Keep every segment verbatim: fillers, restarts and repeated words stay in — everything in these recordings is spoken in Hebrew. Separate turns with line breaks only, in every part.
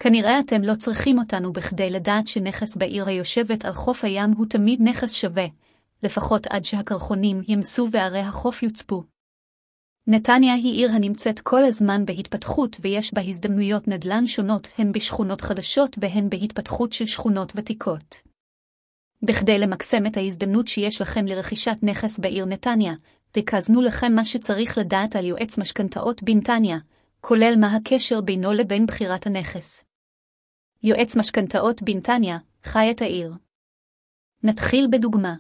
כנראה אתם לא צריכים אותנו בכדי לדעת שנכס בעיר היושבת על חוף הים הוא תמיד נכס שווה, לפחות עד שהקרחונים ימסו וערי החוף יוצפו. נתניה היא עיר הנמצאת כל הזמן בהתפתחות ויש בה הזדמנויות נדל"ן שונות הן בשכונות חדשות והן בהתפתחות של שכונות ותיקות. בכדי למקסם את ההזדמנות שיש לכם לרכישת נכס בעיר נתניה, ריכזנו לכם מה שצריך לדעת על יועץ משכנתאות בנתניה, כולל מה הקשר בינו לבין בחירת הנכס. יועץ משכנתאות בנתניה, חי את העיר. נתחיל בדוגמה.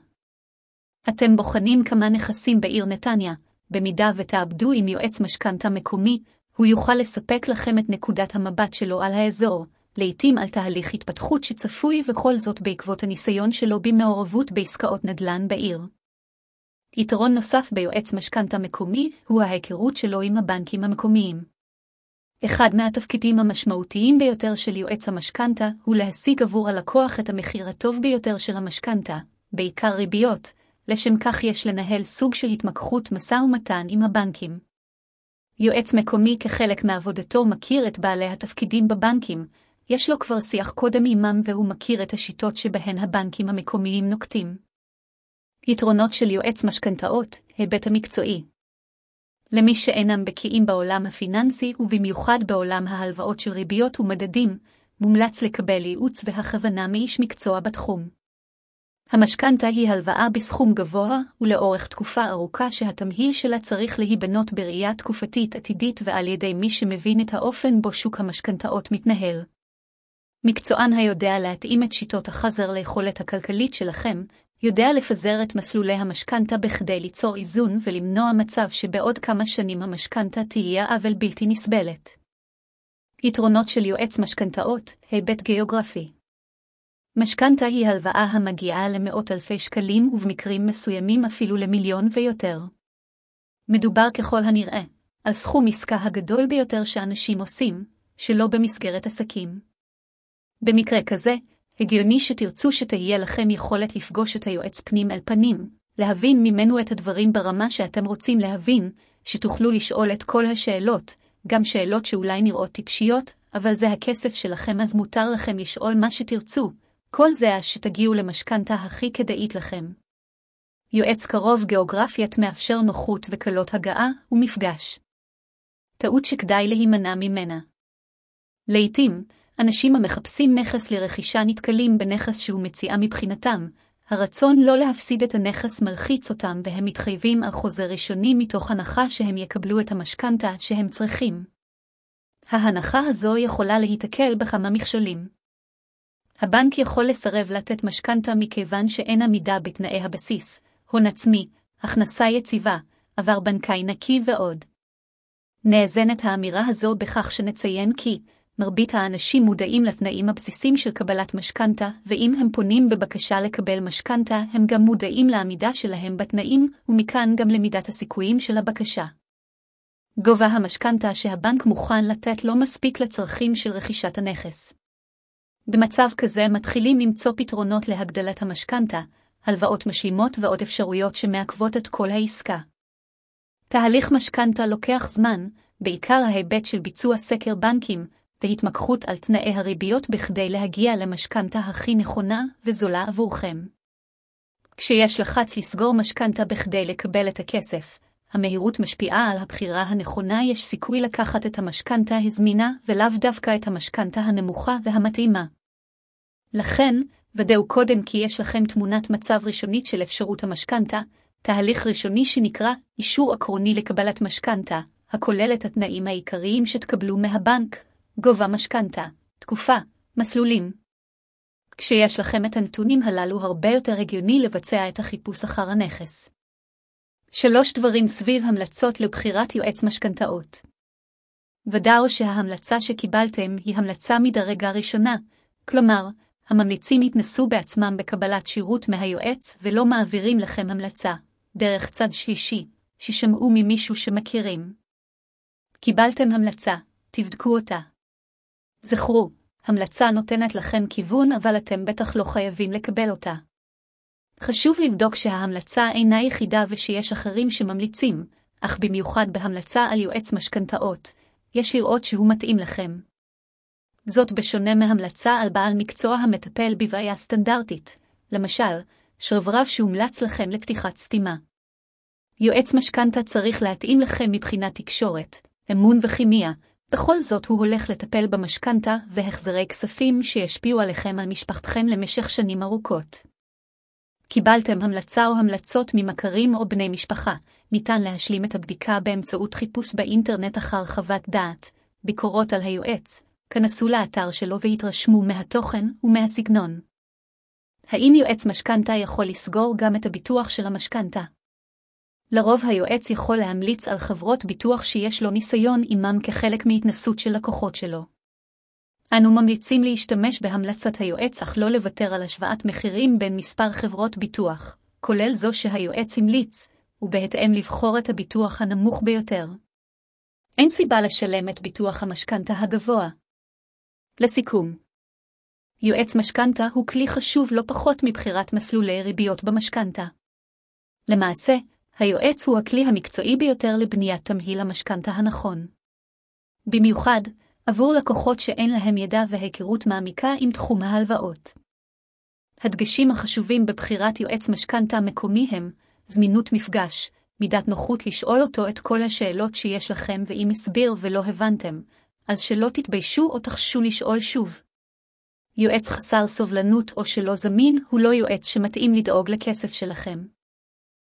אתם בוחנים כמה נכסים בעיר נתניה, במידה ותעבדו עם יועץ משכנתה מקומי, הוא יוכל לספק לכם את נקודת המבט שלו על האזור, לעתים על תהליך התפתחות שצפוי וכל זאת בעקבות הניסיון שלו במעורבות בעסקאות נדל"ן בעיר. יתרון נוסף ביועץ משכנתה מקומי הוא ההיכרות שלו עם הבנקים המקומיים. אחד מהתפקידים המשמעותיים ביותר של יועץ המשכנתה הוא להשיג עבור הלקוח את המחיר הטוב ביותר של המשכנתה, בעיקר ריביות, לשם כך יש לנהל סוג של התמקחות משא ומתן עם הבנקים. יועץ מקומי כחלק מעבודתו מכיר את בעלי התפקידים בבנקים, יש לו כבר שיח קודם עמם והוא מכיר את השיטות שבהן הבנקים המקומיים נוקטים. יתרונות של יועץ משכנתאות, היבט המקצועי. למי שאינם בקיאים בעולם הפיננסי ובמיוחד בעולם ההלוואות של ריביות ומדדים, מומלץ לקבל ייעוץ והכוונה מאיש מקצוע בתחום. המשכנתה היא הלוואה בסכום גבוה ולאורך תקופה ארוכה שהתמהיל שלה צריך להיבנות בראייה תקופתית עתידית ועל ידי מי שמבין את האופן בו שוק המשכנתאות מתנהל. מקצוען היודע להתאים את שיטות החזר ליכולת הכלכלית שלכם, יודע לפזר את מסלולי המשכנתה בכדי ליצור איזון ולמנוע מצב שבעוד כמה שנים המשכנתה תהיה עוול בלתי נסבלת. יתרונות של יועץ משכנתאות, היבט גיאוגרפי. משכנתה היא הלוואה המגיעה למאות אלפי שקלים ובמקרים מסוימים אפילו למיליון ויותר. מדובר ככל הנראה על סכום עסקה הגדול ביותר שאנשים עושים, שלא במסגרת עסקים. במקרה כזה, הגיוני שתרצו שתהיה לכם יכולת לפגוש את היועץ פנים אל פנים, להבין ממנו את הדברים ברמה שאתם רוצים להבין, שתוכלו לשאול את כל השאלות, גם שאלות שאולי נראות טיפשיות, אבל זה הכסף שלכם אז מותר לכם לשאול מה שתרצו, כל זה שתגיעו למשכנתה הכי כדאית לכם. יועץ קרוב גיאוגרפיית מאפשר נוחות וקלות הגעה ומפגש. טעות שכדאי להימנע ממנה. לעתים, אנשים המחפשים נכס לרכישה נתקלים בנכס שהוא מציעה מבחינתם, הרצון לא להפסיד את הנכס מלחיץ אותם והם מתחייבים על חוזה ראשוני מתוך הנחה שהם יקבלו את המשכנתה שהם צריכים. ההנחה הזו יכולה להתקל בכמה מכשולים. הבנק יכול לסרב לתת משכנתה מכיוון שאין עמידה בתנאי הבסיס, הון עצמי, הכנסה יציבה, עבר בנקאי נקי ועוד. נאזנת האמירה הזו בכך שנציין כי מרבית האנשים מודעים לתנאים הבסיסים של קבלת משכנתה, ואם הם פונים בבקשה לקבל משכנתה, הם גם מודעים לעמידה שלהם בתנאים, ומכאן גם למידת הסיכויים של הבקשה. גובה המשכנתה שהבנק מוכן לתת לא מספיק לצרכים של רכישת הנכס. במצב כזה מתחילים למצוא פתרונות להגדלת המשכנתה, הלוואות משלימות ועוד אפשרויות שמעכבות את כל העסקה. תהליך משכנתה לוקח זמן, בעיקר ההיבט של ביצוע סקר בנקים, והתמקחות על תנאי הריביות בכדי להגיע למשכנתה הכי נכונה וזולה עבורכם. כשיש לחץ לסגור משכנתה בכדי לקבל את הכסף, המהירות משפיעה על הבחירה הנכונה, יש סיכוי לקחת את המשכנתה הזמינה ולאו דווקא את המשכנתה הנמוכה והמתאימה. לכן, ודאו קודם כי יש לכם תמונת מצב ראשונית של אפשרות המשכנתה, תהליך ראשוני שנקרא אישור עקרוני לקבלת משכנתה, הכולל את התנאים העיקריים שתקבלו מהבנק, גובה משכנתה, תקופה, מסלולים. כשיש לכם את הנתונים הללו הרבה יותר הגיוני לבצע את החיפוש אחר הנכס. שלוש דברים סביב המלצות לבחירת יועץ משכנתאות. ודאו שההמלצה שקיבלתם היא המלצה מדרגה ראשונה, כלומר, הממליצים התנסו בעצמם בקבלת שירות מהיועץ ולא מעבירים לכם המלצה, דרך צד שלישי, ששמעו ממישהו שמכירים. קיבלתם המלצה, תבדקו אותה. זכרו, המלצה נותנת לכם כיוון אבל אתם בטח לא חייבים לקבל אותה. חשוב לבדוק שההמלצה אינה יחידה ושיש אחרים שממליצים, אך במיוחד בהמלצה על יועץ משכנתאות, יש לראות שהוא מתאים לכם. זאת בשונה מהמלצה על בעל מקצוע המטפל בבעיה סטנדרטית, למשל, שרברב שהומלץ לכם לפתיחת סתימה. יועץ משכנתה צריך להתאים לכם מבחינת תקשורת, אמון וכימיה, בכל זאת הוא הולך לטפל במשכנתה והחזרי כספים שישפיעו עליכם על משפחתכם למשך שנים ארוכות. קיבלתם המלצה או המלצות ממכרים או בני משפחה, ניתן להשלים את הבדיקה באמצעות חיפוש באינטרנט אחר חוות דעת, ביקורות על היועץ, כנסו לאתר שלו והתרשמו מהתוכן ומהסגנון. האם יועץ משכנתה יכול לסגור גם את הביטוח של המשכנתה? לרוב היועץ יכול להמליץ על חברות ביטוח שיש לו ניסיון עמם כחלק מהתנסות של לקוחות שלו. אנו ממליצים להשתמש בהמלצת היועץ אך לא לוותר על השוואת מחירים בין מספר חברות ביטוח, כולל זו שהיועץ המליץ, ובהתאם לבחור את הביטוח הנמוך ביותר. אין סיבה לשלם את ביטוח המשכנתה הגבוה. לסיכום, יועץ משכנתה הוא כלי חשוב לא פחות מבחירת מסלולי ריביות במשכנתה. למעשה, היועץ הוא הכלי המקצועי ביותר לבניית תמהיל המשכנתה הנכון. במיוחד, עבור לקוחות שאין להם ידע והיכרות מעמיקה עם תחום ההלוואות. הדגשים החשובים בבחירת יועץ משכנתה מקומי הם זמינות מפגש, מידת נוחות לשאול אותו את כל השאלות שיש לכם ואם הסביר ולא הבנתם, אז שלא תתביישו או תחשו לשאול שוב. יועץ חסר סובלנות או שלא זמין הוא לא יועץ שמתאים לדאוג לכסף שלכם.